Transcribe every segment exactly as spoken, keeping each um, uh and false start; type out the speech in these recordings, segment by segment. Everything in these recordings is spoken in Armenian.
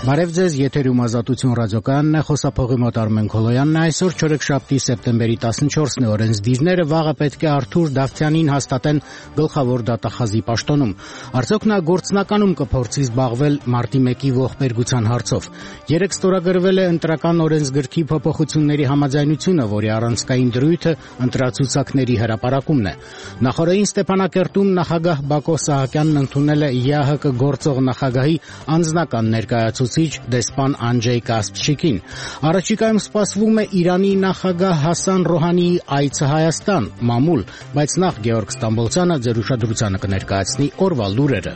Բարև ձեզ, եթերում Ազատություն ռադիոկայանն է, խոսափողի մոտ Արմեն Քոլոյանն է, այսօր չորեքշաբթի սեպտեմբերի տասնչորսն է, օրենսդիրները վաղը պետք է Արթուր Դավթյանին հաստատեն գլխավոր դատախազի պաշտոնում։ Արդյոք նա գործնականում կփորձի զբաղվել մարտի մեկի ողբերգության հարցով։ Երեկ ստորագրվել է ընտրական օրենսգրքի փոփոխությունների համաձայնությունը, որի առանցքային դրույթը ընտրացուցակների հրապարակումն է։ Նախորդին Ստեփանակերտում նախագահ Բակո Սահակյանն ընդունել է ԵԱՀԿ գործող նախագահի անձնական ներկայացուցիչ դեսպան Անջեյ Կասպչիկին։ Առաջիկայում սպասվում է Իրանի նախագահ Հասան Ռոհանիի այցը Հայաստան, մամուլ, բայց նախ Գեորգ Ստամբոլցյանը ձեր ուշադրությանը կներկայացնի օրվա լուրերը։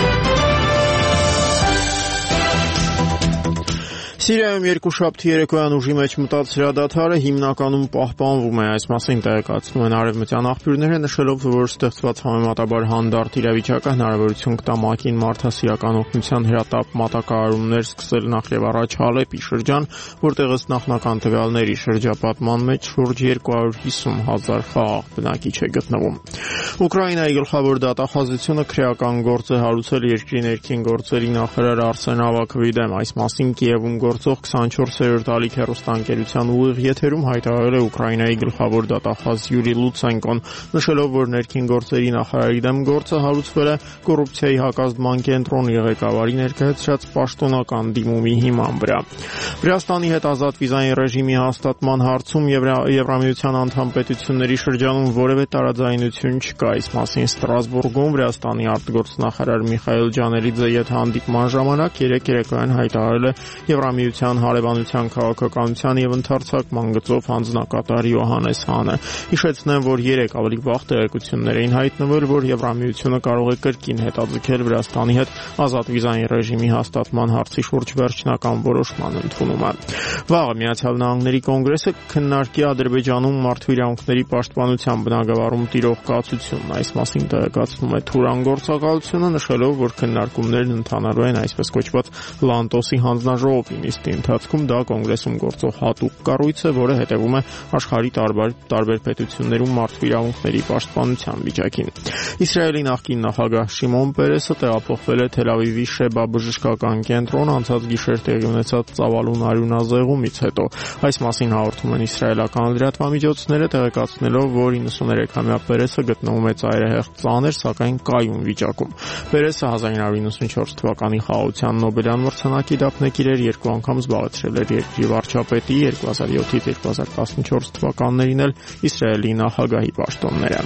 Սիրիայում երկուշաբթի երեկոյան ուժի մեջ մտած հրադադարը հիմնականում պահպանվում է, այս մասին տեղեկացնում են արևմտյան աղբյուրները, նշելով, որ ստեղծված համեմատաբար հանդարտ իրավիճակը հնարավորություն կտա ՄԱԿ-ին մարդասիրական օգնության հրատապ մատակարարումներ սկսել նախ եւ առաջ Հալեպի շրջան, որտեղ ըստ նախնական տվյալների շրջապատման մեջ շուրջ երկու հարյուր հիսուն հազար խաղաղ բնակիչ է գտնվում։ Ուկրաինայի գլխավոր դատախազությունը քրեական գործ է հարուցել երկրի ներքին գործերի նախարար Արսեն Ավակովի դեմ, այս մասին Կիևում գործող քսանչորսերորդ ալիք հեռուստաընկերության ուղիղ եթերում հայտարարել է Ուկրաինայի գլխավոր դատախազ Յուրի Լուցենկոն, նշելով, որ ներքին գործերի նախարարի դեմ գործը հարուցվել է կոռուպցիայի հակազդման կենտրոնի ղեկավարի ներկայացրած պաշտոնական դիմումի հիման վրա։ Վրաստանի հետ ազատ վիզային ռեժիմի հաստատման հարցում Եվրամիության անդամ պետությունների շրջանում որևէ տարաձայնություն չկա, այս մասին Ստրասբուրգում Վրաստանի արտգործնախարար Միխայել Ջանելիձեի հետ հանդիպման ժամանակ երեկ երեկոյան հայտարարել է Եվրամիության հարևանության քաղաքականության եւ ընդարձակման գծով հանձնակատար Յոհանես Հանը։ Հիշեցնեմ, որ երեք ավելի վաղ տեղեկություններ էին հայտնվել, որ Եվրամիությունը կարող է կրկին հետաձգել Վրաստանի հետ ազատ վիզային ռեժիմի հաստատման հարցի շուրջ վերջնական որոշման ընդունումը։ Վաղը Միացյալ Նահանգների կոնգրեսը քննարկի Ադրբեջանում մարդու իրավունքների պաշտպանության բնագավառում տիրող կացությունն, այս մասին տեղեկացնում է Թուրան գործակալությունը, նշելով, որ քննարկումներն ընթանալու են այսպես կոչված Լանտոսի հանձնաժողովի նիստի ընթացքում, դա կոնգրեսում գործող հատուկ կառույց է, որը հետևում է աշխարհի տարբեր տարբեր պետություններում մարդու իրավունքների պաշտպանության վիճակին։ Իսրայելի նախկին նախագահ Շիմոն Պերեսը տեղափոխվել է Թել Ավիվի Շեբա բժշկական կենտրոն անցած գիշեր տեղի ունեցած ծավալուն արյունազեղումից հետո։ Այս մասին հաղորդում են իսրայելական լրատվամիջոցները, տեղեկացնելով, որ իննսուներեքամյա Պերեսը գտնվում է ծայրահեղ ծանր, սակայն կայուն վիճակում։ Պերեսը հազար իննսուն ութանասունչորս թվականի խաղաղության Նոբելյան մրցանակի դափնեկիր էր, երկու անգամ զբաղեցրել էր երկրի վարչապետի, երկու հազար յոթից երկու հազար տասնչորս թվականներին էլ Իսրայելի նախագահի պաշտոնները։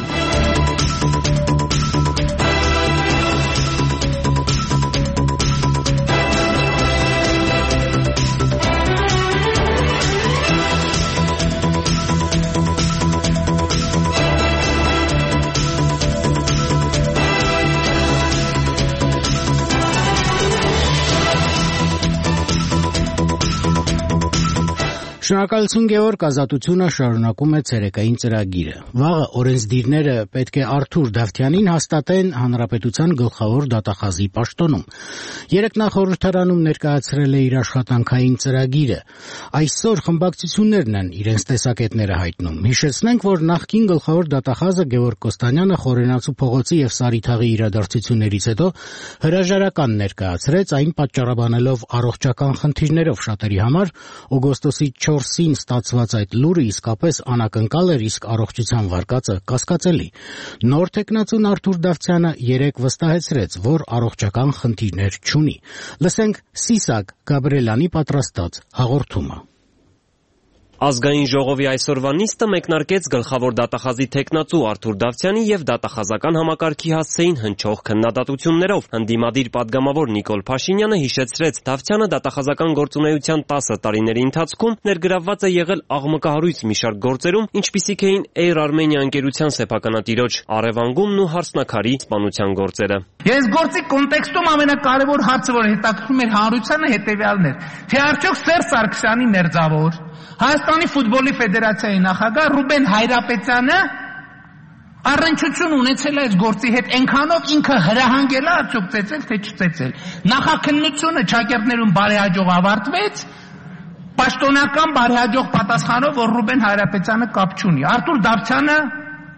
Շնորհակալություն Գեորգ, Ազատությունը շարունակում է ցերեկային ծրագիրը։ Վաղը օրենսդիրները պետք է Արթուր Դավթյանին հաստատեն հանրապետության գլխավոր դատախազի պաշտոնում։ Երեկ նա խորհրդարանում ներկայացրել է իր աշխատանքային ծրագիրը։ Այսօր խմբակցություններն են իրենց տեսակետները հայտնում։ Հիշեցնենք, որ նախկին գլխավոր դատախազը Գեորգ Կոստանյանը Խորենացու փողոցի եւ Սարիթաղի իրադարձություններից հետո հրաժարական ներկայացրեց, այն պատճառաբանելով առողջական խնդիրներով շատերի համար օգոստոսի չորսին ստացված այդ լուրը իսկապես անակնկալ էր, իսկ առողջության վարկածը կասկածելի։ Նոր թեկնածուն Արթուր Դավթյանը երեկ վստահեցրեց, որ առողջական խնդիրներ չունի։ Լսենք Սիսակ Գաբրելյանի պատրաստած հաղորդումը։ Ազգային ժողովի այսօրվա նիստը մեկնարկեց գլխավոր դատախազի թեկնածու Արթուր Դավթյանի եւ դատախազական համակարգի հասցեին հնչող քննադատություններով։ Ընդդիմադիր падգամավոր Նիկոլ Փաշինյանը հիշեցրեց, Դավթյանը դատախազական գործունեության տասը տարիների ընթացքում ներգրավված է եղել աղմկահարույց մի շարք գործերում, ինչպիսիք էին Air Armenia ընկերության սեփականատիրոջ առևանգումն ու հարսնաքարի սպանության գործերը։ Ես գործի կոնտեքստում ամենակարևոր հարցը, որ հետաքրքրում էր հանրությանը, հետևյալն էր, թե արդյոք Սերժ Սարգսյանի մերձավոր Հայաստանի ֆուտբոլի ֆեդերացիայի նախագահ Ռուբեն Հայրապետյանը առնչություն ունեցել է այս գործի հետ, այնքանով ինքը հրահանգել է արդյոք ծեծել, թե չծեծել։ Նախաքննությունը ճակերտներում բարեհաջող ավարտվեց, պաշտոնական բարեհաջող պատասխանով, որ Ռուբեն Հայրապետյանը կապ չունի։ Արթուր Դավթյանը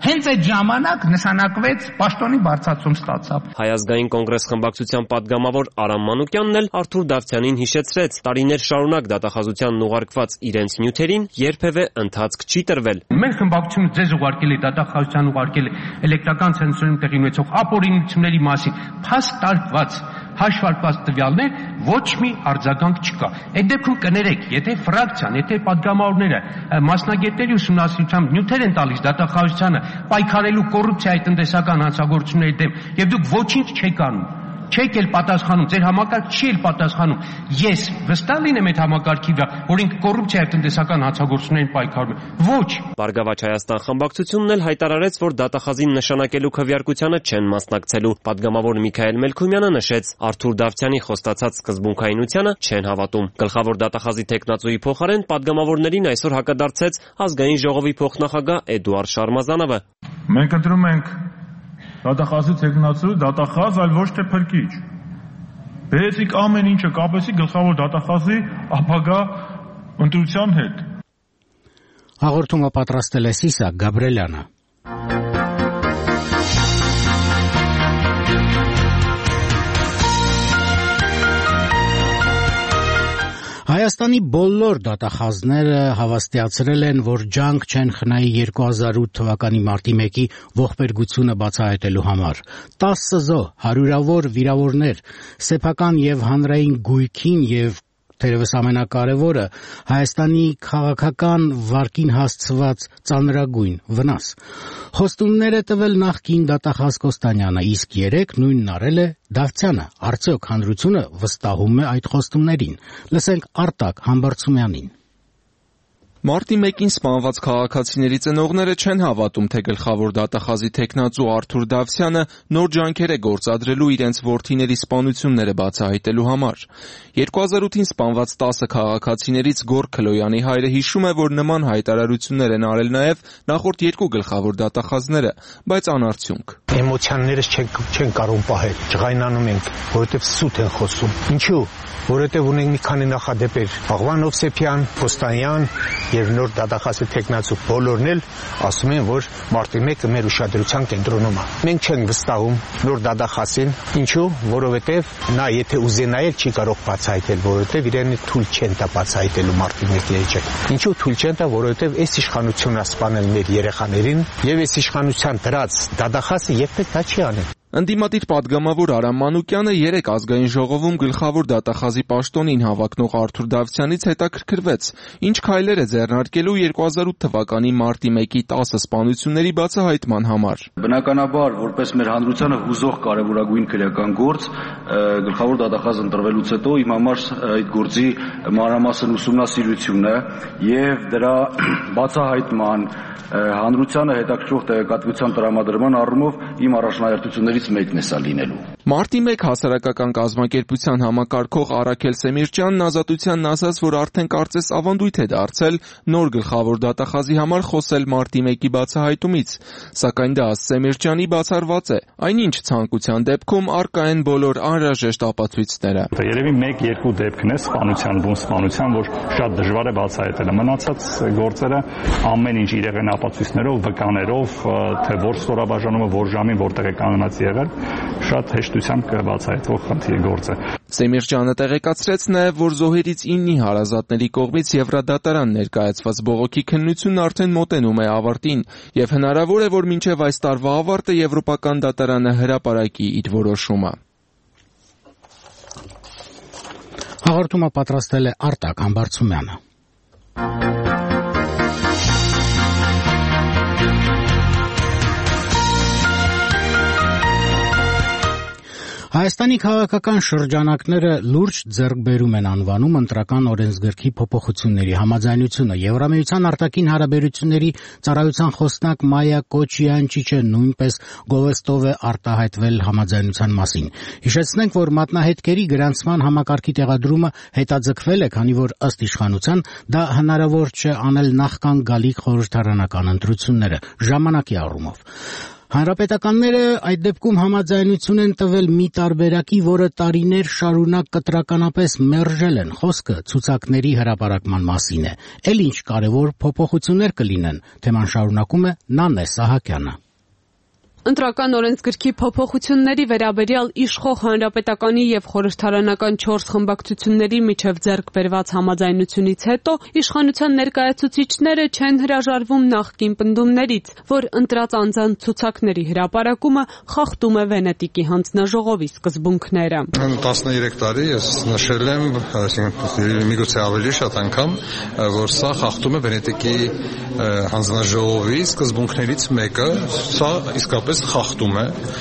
Հենց այդ ժամանակ նշանակվեց պաշտոնի բարձրացում ստացավ։ Հայ ազգային կոնգրես խմբակցության падգամավոր Արամ Մանուկյանն էլ Արթուր Դավթյանին հիշեցրեց, տարիներ շարունակ դատախազությանն ուղարկված իրենց նյութերին երբևէ ընթացք չի տրվել։ Մեր խմբակցությունը ձեզ ուղարկել է դատախազության ուղարկել է էլեկտրական ցենզուրում տեղի ունեցող ապօրինությունների մասին փաստ տալված հաշվարկված տվյալներ, ոչ մի արձագանք չկա։ Այդ դեպքում կներեք, եթե ֆրակցիան, եթե падգամավորները մասնագետների ուսումնասիրությամբ նյութեր են տալիս դատախազությանը պայքարելու կոռուպցիայի տնտեսական հանցագործությունների դեմ, եւ դուք ոչինչ չեք անում, չեք էլ պատասխանում, ձեր համակարգ չի էլ պատասխանում, ես վստահ լինեմ այդ համակարգի վրա, որ ինքը կոռուպցիայի տնտեսական հանցագործություններին պայքարում է։ Ոչ։ Բարգավաճ Հայաստան խմբակցությունն էլ հայտարարեց, որ դատախազին նշանակելու քվեարկությանը չեն մասնակցելու։ Падգամավոր Միքայել Մելքումյանը նշեց, Արթուր Դավթյանի խոստացած սկզբունքայնությանը չեն հավատում։ Գլխավոր դատախազի տեխնացուի փոխարեն падգամավորներին այսօր հակադարձեց Ազգային ժողովի փոխնախագահ Էդուարդ Շարմազանովը։ Մենք ընտրում ենք դատախազի տեխնացու, դատախազ, այլ ոչ թե փրկիչ։ Բերեցիք ամեն ինչը, կապեցիք գլխավոր դատախազի ապագա ընտրության հետ։ Հաղորդումը պատրաստել է Սիսակ Գաբրելյանը։ Հայաստանի բոլոր դատախազները հավաստիացրել են, որ ջանք չեն խնայի երկու հազար ութ թվականի մարտի մեկի ողբերգությունը բացահայտելու համար։ տասը զոհ, հարյուրավոր վիրավորներ, սեփական եւ հանրային գույքին եւ թերևս ամենակարևորը Հայաստանի քաղաքական վարկին հասցված ծանրագույն վնաս։ Խոստումներ է տվել նախկին դատախազ Կոստանյանը, իսկ երեք նույնն արել է Դավթյանը։ Արդյոք հանրությունը վստահում է այդ խոստումներին։ Լսենք Արտակ Համբարձումյանին։ Մարտի մեկին սպանված քաղաքացիների ծնողները չեն հավատում, թե գլխավոր դատախազի տեխնացու Արթուր Դավթյանը նոր ջանքեր է գործադրելու իրենց որդիների սպանությունները բացահայտելու համար։ երկու հազար ութին սպանված տասը քաղաքացիներից Գոր Քլոյանի հայրը հիշում է, որ նման հայտարարություններ են արել նաև նախորդ երկու գլխավոր դատախազները, բայց անարդյունք։ Էմոցիաներս չեն կարող պահել, ջղայնանում ենք, որովհետև սուտ են խոսում։ Ինչու՞։ Որովհետև ունենք մի քանի նախադեպեր, Աղվան Հովսեփյան, Կոստանյան եւ նոր դատախազի տեխնացու բոլորն էլ ասում են, որ մարտի մեկը մեր ուշադրության կենտրոնում է։ Մենք չենք վստահում նոր դատախազին, ինչու՞, որովհետև նա եթե ուզենայել չի կարող բացահայտել, որովհետև իրեն թույլ չեն տա բացահայտելու մարտի մեկի էջը։ Ինչու՞ թույլ չեն տա, որովհետև այս իշխանությունն է սպանել մեր երեխաներին եւ այս իշխանության դրած դատախազը երբեք դա չի անել։ Ընդդիմադիր падգամավոր Արամ Մանուկյանը երեք ազգային ժողովում գլխավոր դատախազի պաշտոնին հավակնող Արթուր Դավթյանից հետաքրքրվեց, ինչ քայլեր է ձեռնարկելու երկու հազար ութ թվականի մարտի մեկի տասը սպանությունների բացահայտման համար։ Բնականաբար, որպես մեր հանրությանը հուզող կարևորագույն քրեական գործ, գլխավոր դատախազ ընտրվելուց հետո իմ համար այդ գործի մանրամասն ուսումնասիրությունը եւ դրա բացահայտման հանրությանը հետաքրքրող տեղեկատվության տրամադրման առումով իմ առաջնահերթություններից մեկն է սա լինելու։ Մարտի մեկ հասարակական կազմակերպության համակարգող Արաքել Սեմիրճյանն Ազատությանն ասաց, որ արդեն կարծես ավանդույթ է դարձել նոր գլխավոր դատախազի համար խոսել մարտի մեկի բացահայտումից, սակայն դա Սեմիրճյանի բացառված է, այնինչ ցանկության դեպքում առկա են բոլոր անհրաժեշտ ապացույցները։ Երևի մեկ-երկու դեպքն է սպանության, բուն սպանության, որ շատ դժվար է բացահայտել։ Մնացած գործերը ամեն ինչ իրեղեն ապացույցներով, վկաներով, թե որ ստորաբաժանումը, որ ժամին, որտեղ է կանոնած եղել, շատ հեշտությամբ կբացահայտվող խնդիր գործ է։ Սեմիրճյանը տեղեկացրեց նաև, որ զոհերից իննի հարազատների կողմից Եվրադատարան ներկայացված բողոքի քննությունն արդեն մոտենում է ավարտին, եւ հնարավոր է, որ մինչև այս տարվա ավարտը Եվրոպական դատարանը հրապարակի իր որոշումը։ Հաղորդումը պատրաստել է Արտակ Համբարձումյանը։ Հայաստանի քաղաքական շրջանակները լուրջ ձեռքբերում են անվանում ընտրական օրենսգրքի փոփոխությունների համաձայնությունը։ Եվրամիության արտաքին հարաբերությունների ծառայության խոսնակ Մայա Կոչյանչիչը նույնպես գովեստով է արտահայտվել համաձայնության մասին։ Հիշեցնենք, որ մատնահետքերի գրանցման համակարգի տեղադրումը հետաձգվել է, քանի որ ըստ իշխանության դա հնարավոր չէ անել նախքան գալիք խորհրդարանական ընտրությունները ժամանակի առումով։ Հանրապետականները այդ դեպքում համաձայնություն են տվել մի տարբերակի, որը տարիներ շարունակ կտրականապես մերժել են, խոսքը ցուցակների հրապարակման մասին է։ Էլ ինչ կարևոր փոփոխություններ կլինեն, թեման շարունակում է Նանե Սահակյանը։ Ընտրական օրենսգրքի փոփոխությունների վերաբերյալ իշխող հանրապետականի եւ խորհրդարանական չորս խմբակցությունների միջև ձեռք բերված համաձայնությունից հետո իշխանության ներկայացուցիչները չեն հրաժարվում նախկին պնդումներից, որ ընտրած անձանց ցուցակների հրապարակումը խախտում է Վենետիկի հանձնաժողովի սկզբունքները։ տասներեք տարի ես նշել եմ, այսինքն միգուցե ավելի շատ անգամ, որ սա խախտում է Վենետիկի հանձնաժողովի սկզբունքներից մեկը, սա իսկապես խախտում է,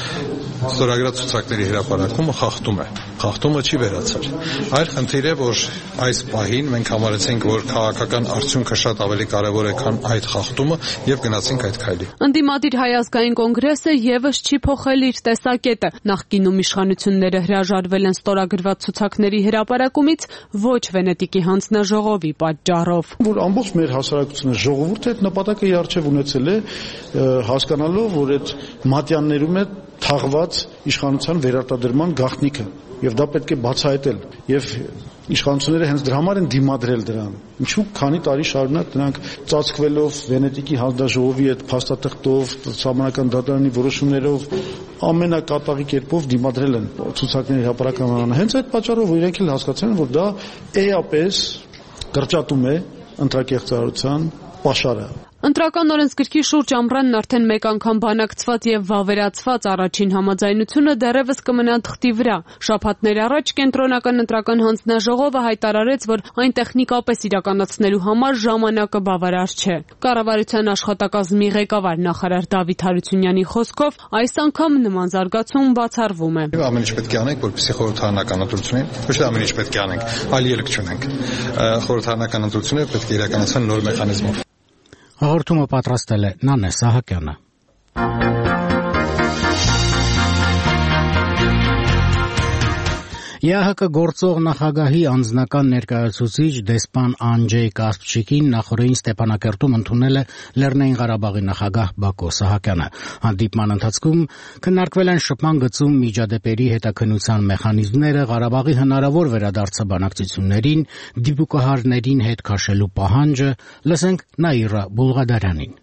ստորագրած ցուցակների հրապարակումը խախտում է, խախտումը չի վերացել։ Այլ խնդիր է, որ այս պահին մենք համարեցինք, որ քաղաքական արդյունքը շատ ավելի կարևոր է, քան այդ խախտումը, եւ գնացինք այդ քայլի։ Ընդդիմադիր Հայ ազգային կոնգրեսը եւս չի փոխել իր տեսակետը։ Նախկինում իշխանությունները հրաժարվել են ստորագրված ցուցակների հրապարակումից ոչ Վենետիկի հանձնաժողովի պատճառով։ Որ ամբողջ մեր հասարակությունը ժողովուրդը այդ նպատակը իարչև ունեցել է, հասկանալով, որ այդ մատյաններում է թաղված իշխանության վերարտադրման գաղտնիքը եւ դա պետք է բացահայտել եւ իշխանությունները հենց դրա համար են դիմադրել դրան ինչու քանի տարի շարունակ դրանք ծածկվելով Վենետիկի հանձնաժողովի այդ փաստաթղթով սահմանական դատարանի որոշումներով ամենակատաղի կերպով դիմադրել են ցուցակների հրապարակմանը հենց այդ պատճառով որ իրենք էլ հասկացան որ դա էապես կրճատում է ընտրակեղծարարության պաշարը։ Ընտրական օրենսգրքի շուրջ ամռանն արդեն մեկ անգամ բանակցված եւ վավերացված առաջին համաձայնությունը դեռևս կմնա թղթի վրա։ Շաբաթներ առաջ կենտրոնական ընտրական հանձնաժողովը հայտարարեց, որ այն տեխնիկապես իրականացնելու համար ժամանակը բավարար չէ։ Կառավարության աշխատակազմի ղեկավար նախարար Դավիթ Հարությունյանի խոսքով այս անգամ նման զարգացում բացառվում է։ Ամեն ինչ պետք է անենք, որպեսզի խորհրդարանական ընտրությունին, ոչ թե ամեն ինչ պետք է անենք, այլ ելք չունենք։ Խորհրդարանական ընտրությունները պետք է իրականացվեն նոր մեխանիզմով։ Հաղորդումը պատրաստել է Նանե Սահակյանը։ ԵԱՀԿ գործող նախագահի անձնական ներկայացուցիչ դեսպան Անջեյ Կասպչիկին նախորդին Ստեփանակերտում ընդունել է Լեռնային Ղարաբաղի նախագահ Բակո Սահակյանը։ Հանդիպման ընթացքում քննարկվել են շփման գծում միջադեպերի հետաքննության մեխանիզմները, Ղարաբաղի հնարավոր վերադարձը բանակցություններին, դիպուկահարներին հետ քաշելու պահանջը, լսենք Նաիրա Բուլղադարյանին։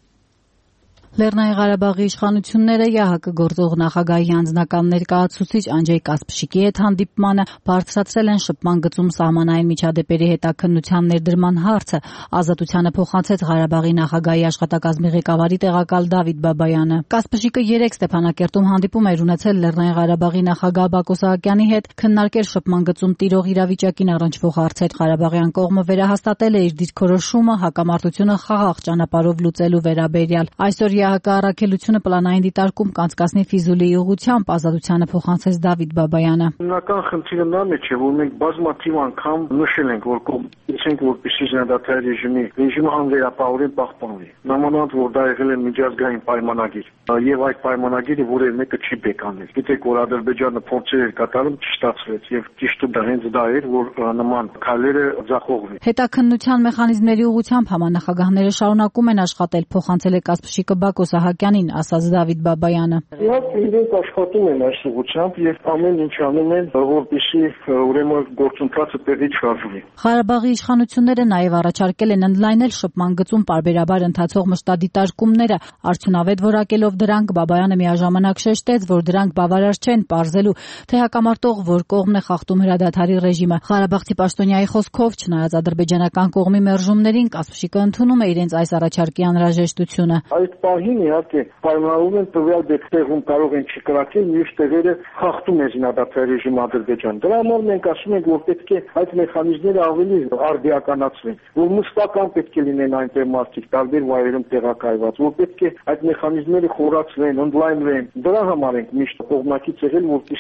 Լեռնային Ղարաբաղի իշխանությունները ԵԱՀԿ գործող նախագահի անձնական ներկայացուցիչ Անջեյ Կասպշիկի հետ հանդիպմանը բարձրացրել են շփման գծում սահմանային միջադեպերի հետաքննության ներդրման հարցը։ Ազատությանը փոխանցեց Ղարաբաղի նախագահի աշխատակազմի ղեկավարի տեղակալ Դավիթ Բաբայանը։ Կասպշիկը երեկ Ստեփանակերտում հանդիպում էր ունեցել Լեռնային Ղարաբաղի նախագահ Բակո Սահակյանի հետ, քննարկել շփման գծում տիրող իրավիճակին առնչվող հարցեր։ Ղարաբաղյան կողմը վերահաստատել է իր դիրքորոշումը հակամարտությունը խաղաղ ճանապարհով լուծելու վերաբերյալ։ Այսօր ԵԱՀԿ առաքելությունը պլանային դիտարկում կանցկացնի Ֆիզուլիի ուղղությամբ, Ազատությանը փոխանցեց Դավիթ Բաբայանը։ Հիմնական խնդիրը նա մեջ է, որ մենք բազմաթիվ անգամ նշել ենք, որ կողմից որպեսզի զինադատարի ռեժիմի ռեժիմը անվերապահորեն պահպանվի։ Նամանավանդ որ դա եղել է միջազգային պայմանագիր, եւ այդ պայմանագիրը որևէ մեկը չի բեկանել։ Գիտեք, որ Ադրբեջանը փորձեր էր կատարում, չստացվեց եւ ճիշտ դա հենց դա էր, որ նման քայլերը ձախողվի։ Հետաքննության մեխանիզմների ուղղությամբ համանախագահները շարունակում են աշխատել, փոխանցել է Կասպշիկը Բակո Սահակյանին, ասաց Դավիթ Բաբայանը։ Իհարկե իրենք աշխատում են այս ուղղությամբ եւ ամեն ինչ անում են, որպեսզի ուրեմն գործընթացը տեղի չհարժվի։ Ղարաբաղի իշխանությունները նաեւ առաջարկել են ընդլայնել շփման գծում պարբերաբար ընթացող մշտադիտարկումները, արդյունավետ որակելով դրանք Բաբայանը միաժամանակ շեշտեց, որ դրանք բավարար չեն պարզելու, թե հակամարտող որ կողմն է խախտում հրադադարի ռեժիմը։ Ղարաբաղցի պաշտոնյայի խոսքով, չնայած ադրբեջանական կողմի մերժումներին, Կասպշիկը ընդունում է իրենց այս առաջարկի անհրաժեշտությունը։ Այդ պահին իհարկե պայմանավորվում են տվյալ դեպքերում կարող են չկրակել, մյուս տեղերը խախտում է զինադատարի ռեժիմը Ադրբեջան։ Դրա համար մենք ասում ենք, որ պետք է այդ մեխանիզմները ավելի արդիականացվեն, որ մշտական պետք է լինեն այնտեղ մարդիկ տարբեր վայրերում տեղակայված, որ պետք է այդ մեխանիզմները խորացվեն, ընդլայնվեն։ Դրա համար ենք միշտ կողմնակից եղել, որպեսզի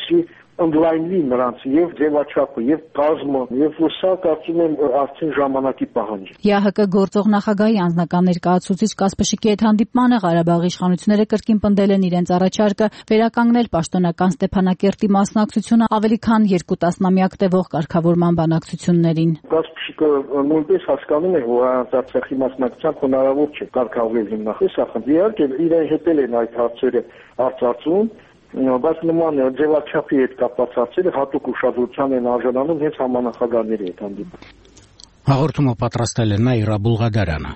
ընդլայնվի նրանց եւ ձևաչափը եւ կազմը եւ սա կարծում եմ արդեն ժամանակի պահանջ է։ ԵԱՀԿ գործող նախագահի անձնական ներկայացուցիչ Կասպաշիկի հետ հանդիպմանը Ղարաբաղի իշխանությունները կրկին պնդել են իրենց առաջարկը վերականգնել պաշտոնական Ստեփանակերտի մասնակցությունը ավելի քան երկու տասնամյակ տևող կարգավորման բանակցություններին։ Կասպաշիկը նույնպես հասկանում է, որ Արցախի մասնակցությամբ հնարավոր չէ կարգավորել հիմնախոսախնդիրը, իհարկե իրեն հետել են այդ հարցերը արծարծում, բայց նման ձևաչափի հետ կապված հարցերը հատուկ ուշադրության են արժանանում հենց համանախագահների հետ հանդիպում։ Հաղորդումը պատրաստել է Նաիրա Բուլղադարյանը։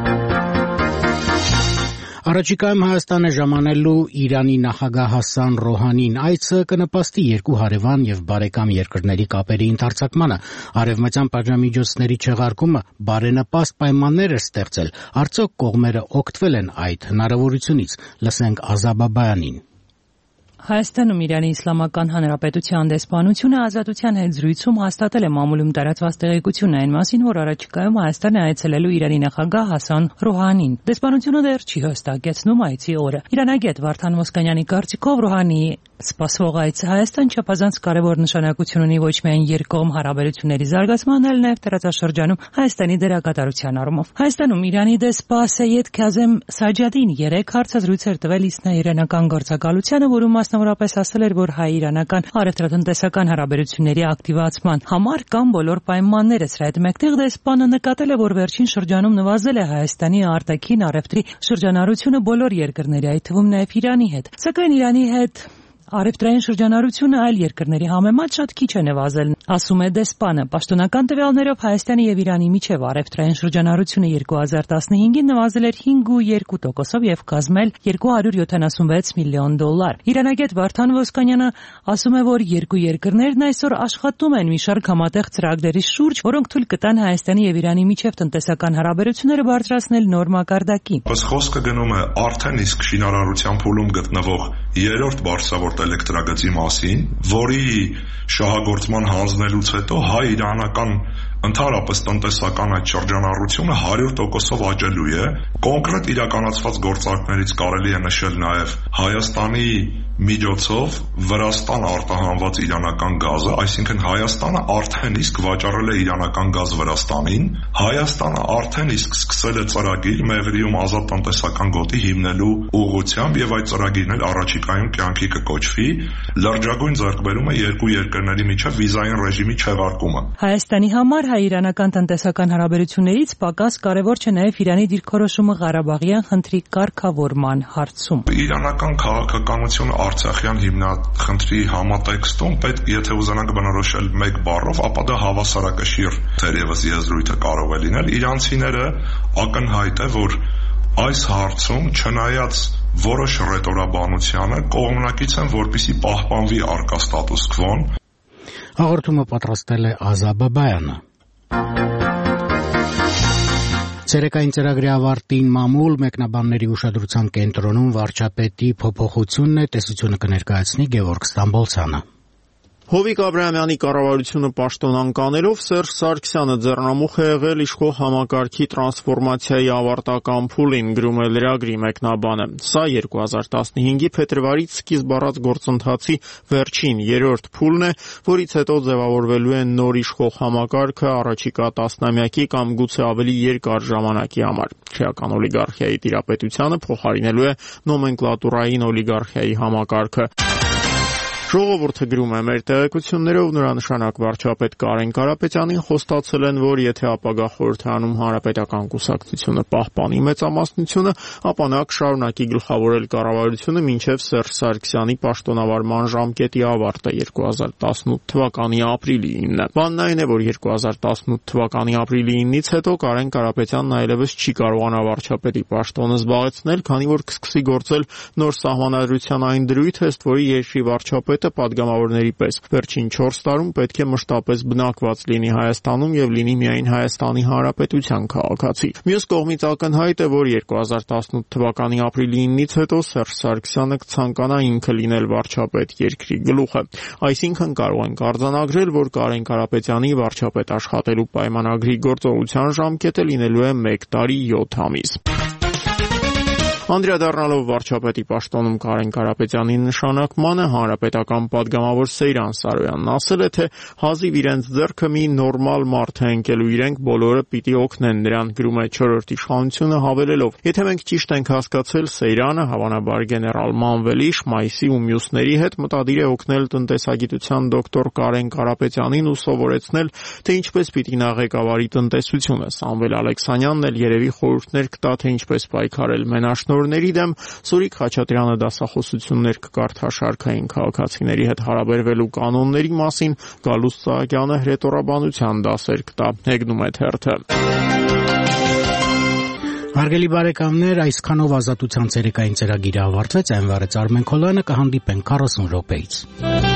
Առաջիկայում Հայաստանը ժամանելու Իրանի նախագահ Հասան Ռոհանին այցը կնպաստի երկու հարևան եւ բարեկամ երկրների կապերի ընդարձակմանը, արևմտյան պատժամիջոցների չեղարկումը բարենպաստ պայմաններ է ստեղծել, արդյոք կողմերը օգտվել են այդ հնարավորությունից, լսենք Ազաբաբայանին։ Հայաստանում Իրանի Իսլամական Հանրապետության դեսպանությունը ազատության հետ զրույցում հաստատել է մամուլում տարածված տեղեկությունն այն մասին, որ առաջիկայում Հայաստանը այցելելու Իրանի նախագահ Հասան Ռոհանին։ Դեսպանությունը դեռ չի հստակեցնում այցի օրը։ Իրանագետ Վարդան Ոսկանյանի կարծիքով Ռոհանիի սպասվող այցը Հայաստան չափազանց կարևոր նշանակություն ունի ոչ միայն երկկողմ հարաբերությունների զարգացման, այլ նաև տարածաշրջանում Հայաստանի դերակատարության առումով։ Հայաստանում Իրանի դեսպա Սեյեդ Քազեմ Սաջադին երեք հարցազրույց էր տվել իսլամական գործակալությանը, որում մասնավորապես ասել էր, որ հայ-իրանական առևտրատնտեսական հարաբերությունների ակտիվացման համար կան բոլոր պայմանները։ Սրա հետ մեկտեղ դեսպանը նկատել է, որ վերջին շրջանում նվազել է Հայաստանի արտաքին առևտրի շրջանառությունը բոլոր երկրների, այդ թվում նաև Իրանի հետ։ Սակայն Իրանի հետ առևտրային շրջանառությունը այլ երկրների համեմատ շատ քիչ է նվազել, ասում է դեսպանը։ Պաշտոնական տվյալներով Հայաստանի եւ Իրանի միջև առևտրային շրջանառությունը երկու հազար տասնհինգին նվազել էր հինգ կόμma երկու տոկոսով եւ կազմել երկու հարյուր յոթանասունվեց միլիոն դոլար։ Իրանագետ Վարդան Ոսկանյանը ասում է, որ երկու երկրներն այսօր աշխատում են մի շարք համատեղ ծրագրերի շուրջ, որոնք թույլ կտան Հայաստանի եւ Իրանի միջև տնտեսական հարաբերությունները բարձրացնել նոր մակարդակի։ Բայց խոսքը գնում է արդեն իսկ շինարարության փուլում գտնվող երրորդ բարձրավոր էլեկտրագծի մասին, որի շահագործման հանձնելուց հետո հայ-իրանական ընդհանրապես տնտեսական այդ շրջանառությունը հարյուր տոկոսով աճելու է։ Կոնկրետ իրականացված գործարքներից կարելի է նշել նաև Հայաստանի միջոցով Վրաստան արտահանված իրանական գազը, այսինքն Հայաստանը արդեն իսկ վաճառել է իրանական գազ Վրաստանին, Հայաստանը արդեն իսկ սկսել է ծրագիր Մեղրիում ազատ տնտեսական գոտի հիմնելու ուղղությամբ եւ այդ ծրագիրն էլ առաջիկայում կյանքի կկոչվի։ Լրջագույն ձեռքբերումը երկու երկրների միջև վիզային ռեժիմի չեղարկումը։ Հայաստանի համար հայ-իրանական տնտեսական հարաբերություններից պակաս կարևոր չէ նաև Իրանի դիրքորոշումը Ղարաբաղյան խնդրի կարգավորման հարցում։ Իրանական քաղաքականությունը Արցախյան հիմնախնդրի համատեքստում պետք, եթե ուզենանք բնորոշել մեկ բառով, ապա դա հավասարակշիռ թերևս եզրույթը կարող է լինել։ Իրանցիները ակնհայտ է, որ այս հարցում չնայած որոշ ռետորաբանությանը կողմնակից են, որպեսզի պահպանվի առկա ստատուս քվոն։ Հաղորդումը պատրաստել է Ազաբաբայանը։ Ցերեկային ծրագրի ավարտին մամուլ մեկնաբանների ուշադրության կենտրոնում վարչապետի փոփոխությունն է, տեսությունը կներկայացնի Գևորգ Ստամբոլցյանը։ Հովիկ Աբրահամյանի կառավարությունը պաշտոնանկ անելով Սերժ Սարգսյանը ձեռնամուխ է եղել իշխող համակարգի տրանսֆորմացիայի ավարտական փուլին, գրում է լրագրի մեկնաբանը։ Սա երկու հազար տասնհինգի փետրվարից սկիզբ առած գործընթացի վերջին երրորդ փուլն է, որից հետո ձևավորվելու է նոր իշխող համակարգը առաջիկա տասնամյակի կամ գուցե ավելի երկար ժամանակի համար։ Քրեական օլիգարխիայի տիրապետությանը փոխարինելու է նոմենկլատուրային օլիգարխիայի համակարգը։ Ժողովուրդը գրում է մեր տեղեկություններով նորանշանակ վարչապետ Կարեն Կարապետյանին խոստացել են, որ եթե ապագա խորհրդարանում հանրապետական կուսակցությունը պահպանի մեծամասնությունը, ապա նա կշարունակի գլխավորել կառավարությունը մինչև Սերժ Սարգսյանի պաշտոնավարման ժամկետի ավարտը երկու հազար տասնութ թվականի ապրիլի ինը։ Բանն այն է, որ երկու հազար տասնութ թվականի ապրիլի ինից հետո Կարեն Կարապետյանն այլևս չի կարողանա վարչապետի պաշտոնը զբաղեցնել, քանի որ կսկսի գործել նոր սահմանադրության այն դրույթը, ըստ որի երկրի վարչապետը պատգամավորների պես վերջին չորս տարում պետք է մշտապես բնակված լինի Հայաստանում եւ լինի միայն Հայաստանի Հանրապետության քաղաքացի։ Մյուս կողմից ակնհայտ է, որ երկու հազար տասնութ թվականի ապրիլի ինից հետո Սերժ Սարգսյանը կցանկանա ինքը լինել վարչապետ երկրի գլուխը։ Այսինքն կարող ենք արձանագրել, որ Կարեն Կարապետյանի վարչապետ աշխատելու պայմանագրի գործողության ժամկետը լինելու է մեկ տարի յոթ ամիս։ Անդրադառնալով վարչապետի պաշտոնում Կարեն Կարապետյանի նշանակմանը հանրապետական պատգամավոր Սեյրան Սարոյանն ասել է, թե հազիվ իրենց ձեռքը մի նորմալ մարդ է ընկելու, իրենք բոլորը պիտի օգնեն նրան, գրում է չորրորդ իշխանությունը հավելելով. Եթե մենք ճիշտ ենք հասկացել, Սեյրանը, հավանաբար գեներալ Մանվելի, Շմայսի ու մյուսների հետ մտադիր է օգնել տնտեսագիտության դոկտոր Կարեն Կարապետյանին ու սովորեցնել, թե ինչպես պիտի նա ղեկավարի տնտեսությունը։ Սամվել Ալեքսանյանն էլ երևի խորհուրդներ կտա, թե ինչպես պայքարել մենաշնորհների դեմ, Սուրիկ Խաչատրյանը դասախոսություններ կկարդա շարքային քաղաքացիների հետ հարաբերվելու կանոնների մասին, Գալուստ Սահակյանը հրետորաբանության դասեր կտա, հեգնում է թերթը։ Հարգելի բարեկամներ, այսքանով Ազատության ցերեկային ծրագիրը ավարտվեց, այն վարեց Արմեն Քոլյանը, կհանդիպենք քառասուն րոպեից։